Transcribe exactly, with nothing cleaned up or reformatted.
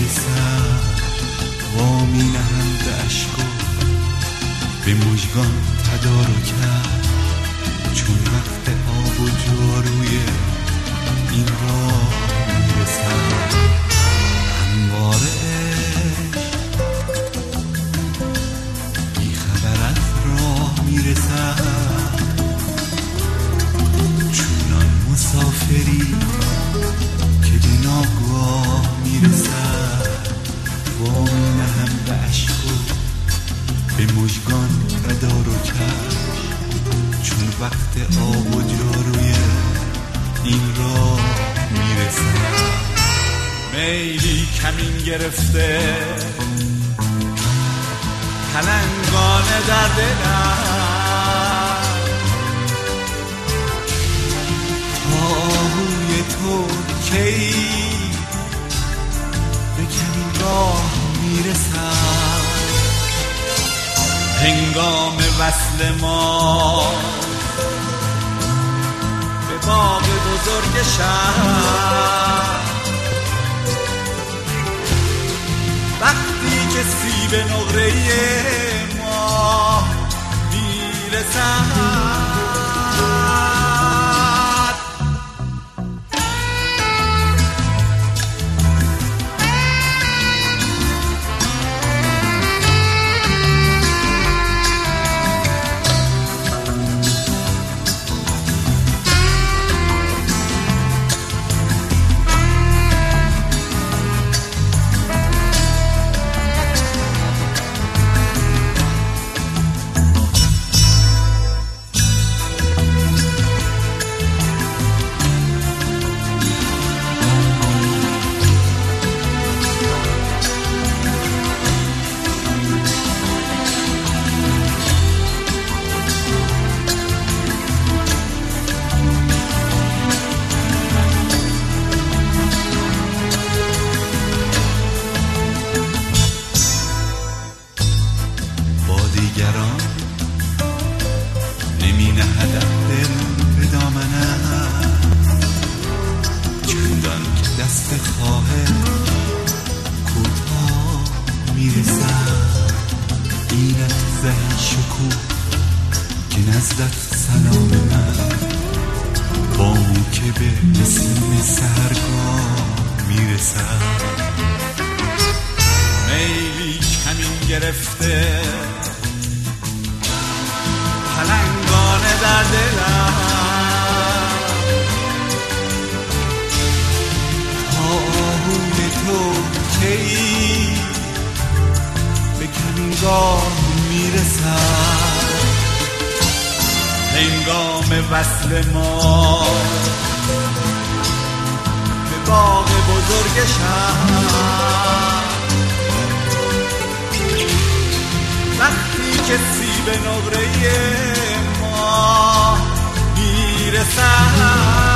میرسد وامی نهم به عشق و به مژگان تدارکم، چون وقت آب و جاروی این راه میرسد. همواره بی خبر از راه میرسد، چونان مسافری که به ناگاه میرسد وامی نهم به عشق و به مژگان تدارکم، چون وقت آب و جاروی این راه میرسد. میلی کمین گرفته پلنگانه در دلم، آهوی تو کی به کمین راه میرسد. هنگام وصل ما به باغ بزرگ شهر، وقتی که سیب نقره ما میرسد. دیگران نمی نهدم دل به دامنم، چندان که دست خواهر کوتاه میرسد. اینت زهی شکوه که نزدت سلام من، با مو که به نسیم سحرگاه میرسد. میلی کمین گرفته پلنگانه در دلم، آهوی تو کی به کمینگاه میرسد. هنگام وصل ما به باغ بزرگ شهر، وقتی که سیب نقره ما میرسد.